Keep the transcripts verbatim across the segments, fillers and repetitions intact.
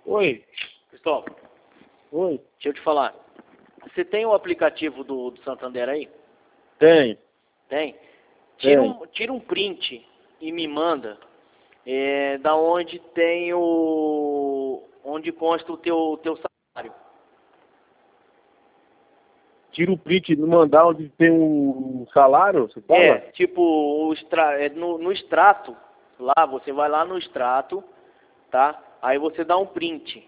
Oi, Cristóvão, oi. deixa eu te falar. Você tem o aplicativo do, do Santander aí? Tem, Tem? Tira tem. um, tira um print e me manda é, da onde tem o... onde consta o teu, teu salário. Tira o print e me mandar onde tem o salário, você fala? É, tipo, o extra, é no, no extrato, lá, você vai lá no extrato, tá? Aí você dá um print,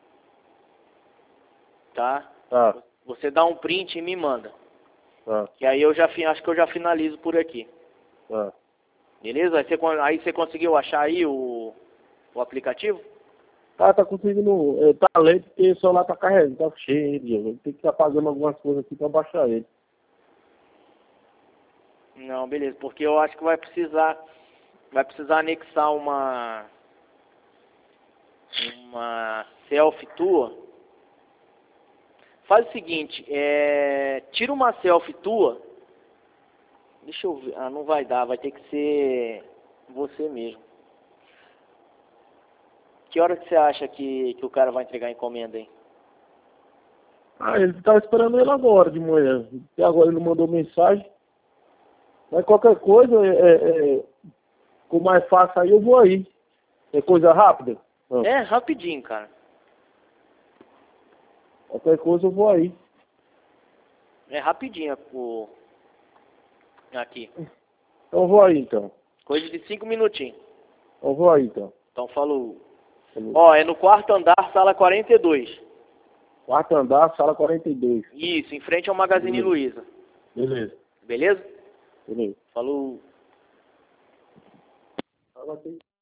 tá? Tá, Você dá um print e me manda. tá, Que aí eu já, fi- acho que eu já finalizo por aqui. tá. Beleza? Aí você, con- aí você conseguiu achar aí o, o aplicativo? Ah, tá conseguindo, é, tá lento porque o celular tá carregando, tá cheio, Diego. Tem que estar pagando algumas coisas aqui pra baixar ele. Não, beleza, porque eu acho que vai precisar, vai precisar anexar uma, uma selfie tua. Faz o seguinte, é, tira uma selfie tua. Deixa eu ver, ah, não vai dar, vai ter que ser você mesmo. Que hora que você acha que, que o cara vai entregar a encomenda, hein? Ah, ele tá esperando ele agora de manhã. Até agora ele não mandou mensagem. Mas qualquer coisa, é, é, é, com mais fácil aí eu vou aí. É coisa rápida? Ah, É, rapidinho, cara. qualquer coisa eu vou aí. É rapidinho o, aqui. Então eu vou aí então. Coisa de cinco minutinhos. Eu vou aí então. Então falou. Falou. Ó, é no quarto andar, sala quarenta e dois. Quarto andar, sala quarenta e dois. Isso, em frente ao Magazine Beleza. Luiza. Beleza. Beleza? Beleza. Falou. Ela tem